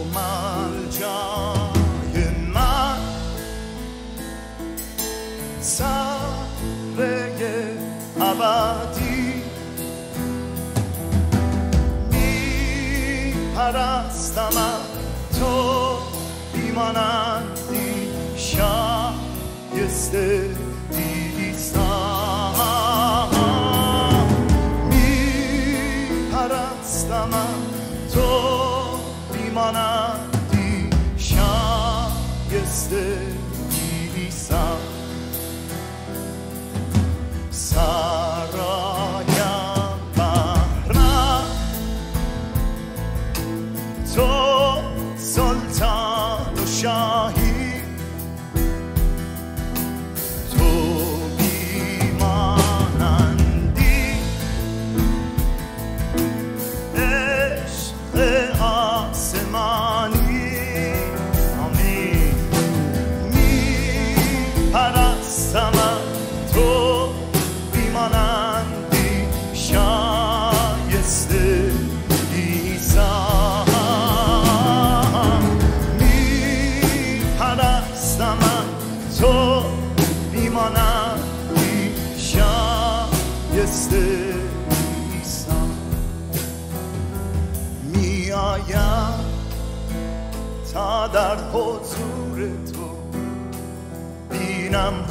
مرجع من سره ابدی میپرستم تو بیمانندی شایسته نیستم میپرستم تو بیمانندی شایسته نیستم سرایم بهرم تو سلطان و شاهی تو بیمانندی عشق آسمانی آمین میپرستم تو بیمانندی شایسته تو بیمانندی شایسته نیستم میآیم تا در حضور تو بینم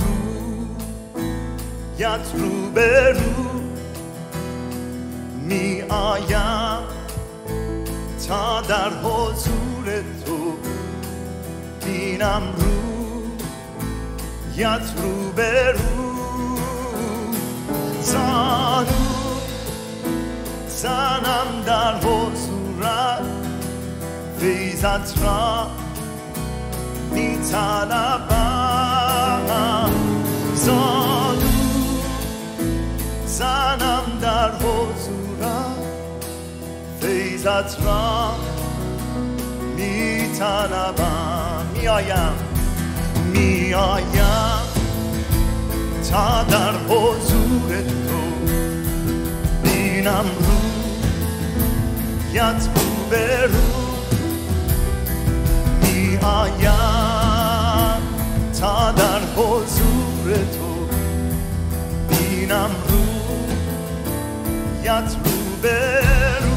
رویت رو به رو میآیم تا در حضور تو بینم رویت رو به رو زنم در حضورت فیضت را می طلبم زنم در حضورت فیضت را می طلبم میآیم تا در حضور تو بینم رویت رو به رو میآیم تا در حضور تو بینم رویت رو به رو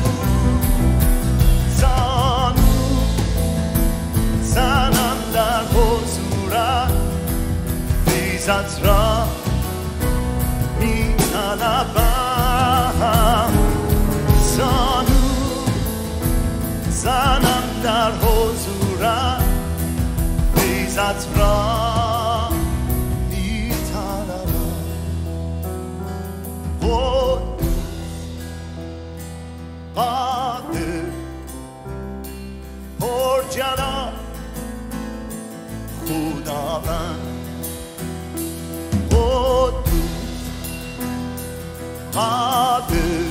زنم در حضورت فیضت را می طلبم زنم در حضورت فیضت را می طلبم قادر پرجلال خداوند قدوس قادر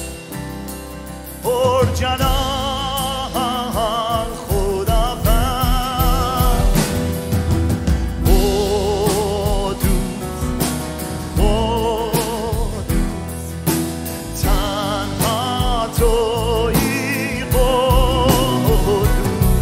پرجلال خداوند قدوس تنها تویی قدوس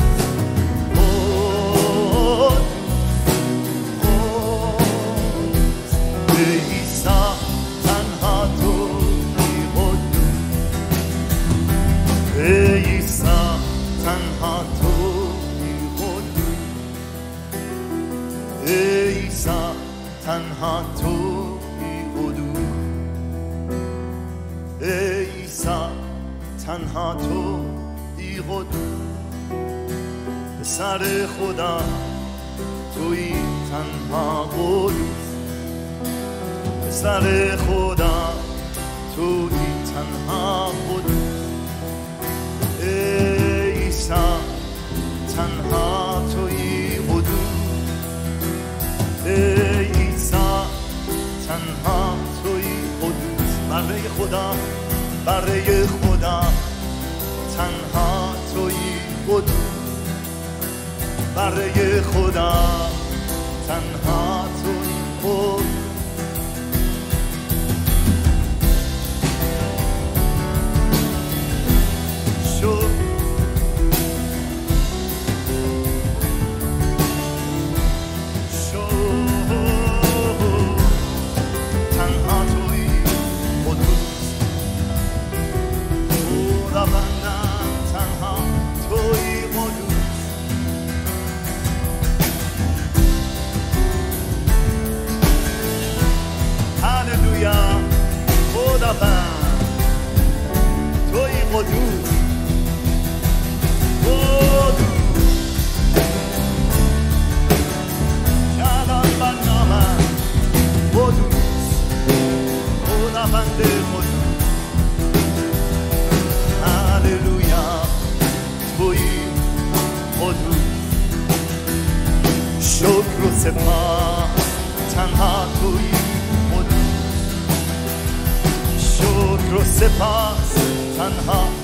تنها تو بی حدود عیسی تنها تو بی حدود پسر خدا توی تنها قدوس پسر خدا توی تنها قدوس عیسی تنها توی قدوس تنها توی قدوس بره خدا بره خدا تنها توی قدوس بره خدا تنها توی قدوس شکر و سپاس تنها تویی قدوس شکر و سپاس تنها